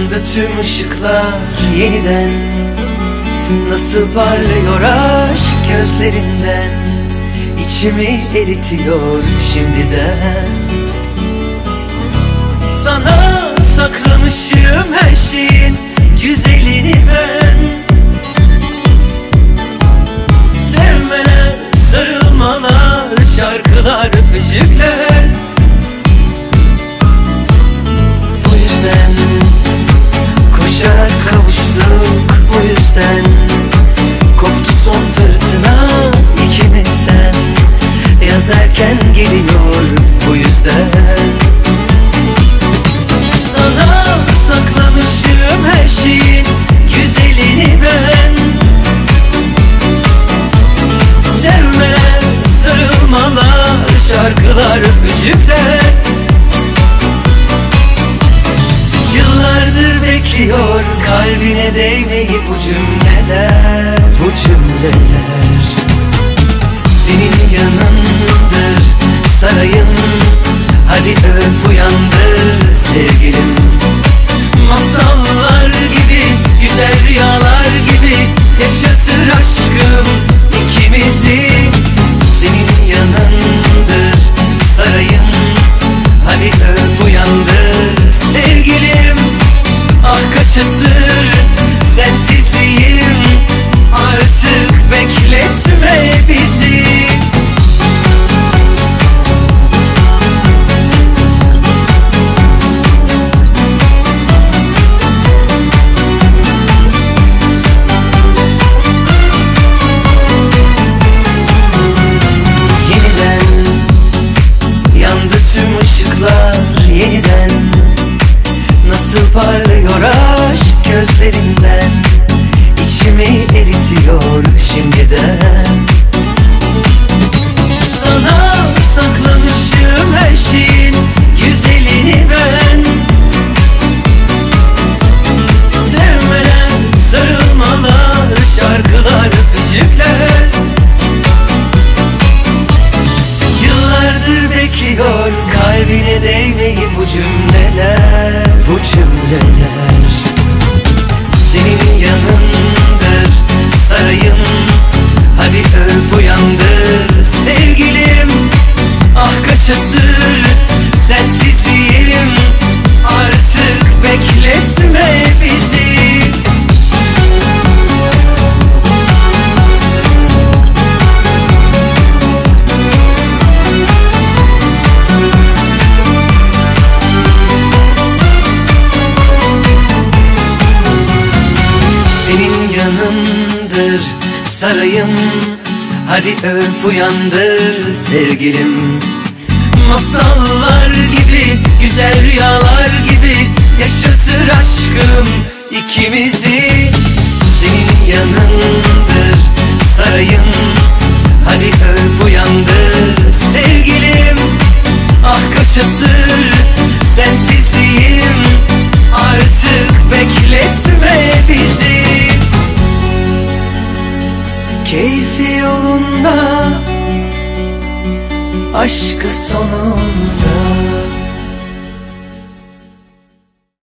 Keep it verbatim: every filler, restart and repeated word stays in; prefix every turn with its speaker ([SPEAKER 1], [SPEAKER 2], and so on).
[SPEAKER 1] Yandı tüm ışıklar yeniden, nasıl parlıyor aşk gözlerinden, İçimi eritiyor şimdiden. Sana saklamışım her şeyin güzelini ben. Sevmeler, sarılmalar, şarkılar, öpücükler. Bu yüzden koşarak kavuştuk, bu yüzden koptu son fırtına ikimizden. Yaz erken geliyor bu yüzden. Sana saklamışım her şeyin güzelini ben. Sevmeler, sarılmalar, şarkılar, öpücükler. Yıllardır bekliyor kalbine değmeyi bu cümleler, bu cümleler. Senin yanındır sarayım, hadi öp uyandır sevgilim. Masallar gibi, güzel rüyalar gibi yaşatır aşkım ikimizi. Senin yanındır sarayım, hadi öp uyandır sevgilim. Ah kaç asır sensizliğim, artık bekletme bizi. Yeniden nasıl parlıyor aşk gözlerinden, İçimi eritiyor şimdiden. Sana saklamışım her şeyin güzelini ben. Sevmeler, sarılmalar, şarkılar, öpücükler. Yıllardır bekliyor kalbine değmeyi bu cümleler, bu cümleler. Senin yanındır sarayım, hadi öp uyandır sevgilim. Ah kaç asır sensizliğim, artık bekletme bizi. Yanındır sarayım, hadi öp uyandır sevgilim. Masallar gibi, güzel rüyalar gibi yaşatır aşkım ikimizi. Senin yanındır sarayım, hadi öp uyandır sevgilim. Ah kaç asır sensizliğim, artık bekletme bizi. Keyfi yolunda, aşkı sonunda.